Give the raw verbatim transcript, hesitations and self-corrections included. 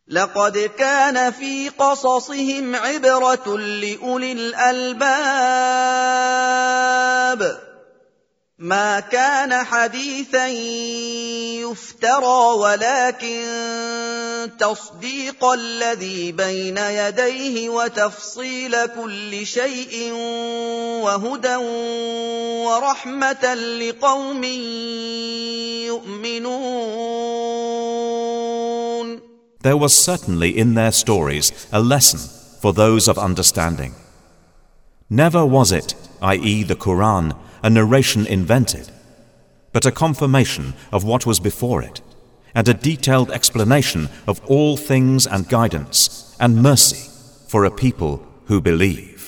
لقد كان في قصصهم عبرة لأولي الألباب ما كان حديثا يفترى ولكن تصديق الذي بين يديه وتفصيل كل شيء وهدى ورحمة لقوم يؤمنون. There was certainly in their stories a lesson for those of understanding. Never was it, that is the Quran, a narration invented, but a confirmation of what was before it, and a detailed explanation of all things and guidance and mercy for a people who believe.